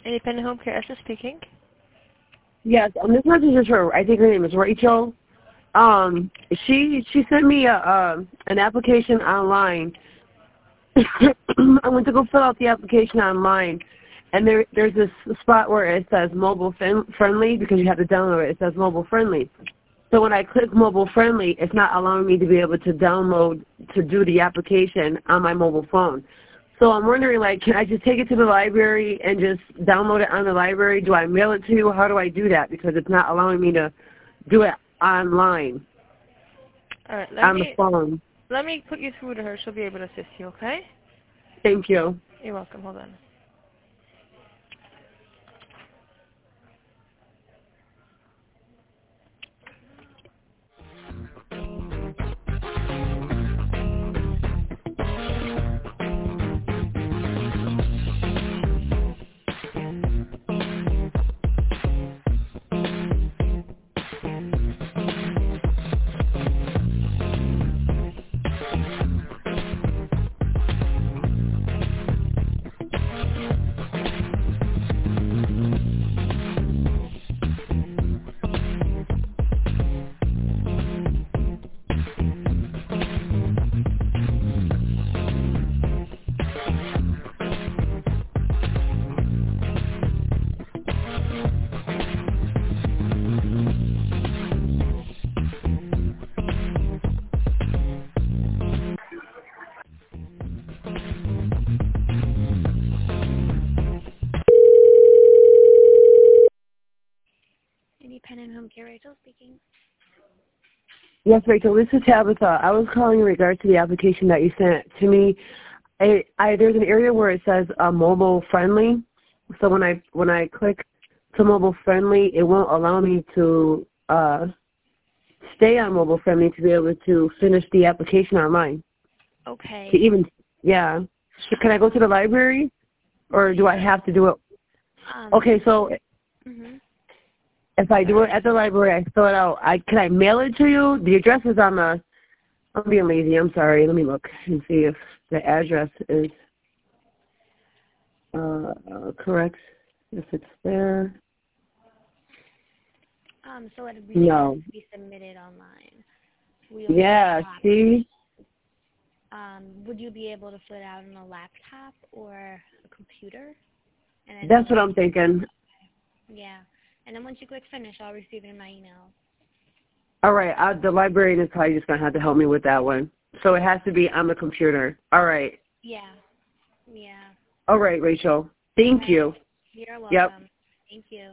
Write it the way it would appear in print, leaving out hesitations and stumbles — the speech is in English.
Independent Home Care, Esther speaking. Yes, this message is for, I think her name is Rachel. She sent me an application online. I went to go fill out the application online, and there's this spot where it says mobile friendly because you have to download it. It says mobile friendly. So when I click mobile friendly, it's not allowing me to be able to download to do the application on my mobile phone. So I'm wondering, like, can I just take it to the library and just download it on the library? Do I mail it to you? How do I do that? Because it's not allowing me to do it online. All right, on the phone. Let me put you through to her. She'll be able to assist you, okay? Thank you. You're welcome. Hold on. Independent Home Care, Rachel speaking. Yes, Rachel, this is Tabitha. I was calling in regards to the application that you sent to me. There's an area where it says mobile friendly. So when I click to mobile friendly, it won't allow me to stay on mobile friendly to be able to finish the application online. Okay. To even, yeah. So can I go to the library, or do I have to do it? Okay, so if I do it at the library, I fill it out. Can I mail it to you? The address is on the. I'm being lazy. I'm sorry. Let me look and see if the address is correct. If it's there. So it really has to be submitted online. Yeah. See. Would you be able to fill it out on a laptop or a computer? And that's what I'm thinking. Yeah. And then once you click finish, I'll receive it in my email. All right. The librarian is probably just going to have to help me with that one. So it has to be on the computer. All right. Yeah. Yeah. All right, Rachel. Thank you. You're welcome. Yep. Thank you.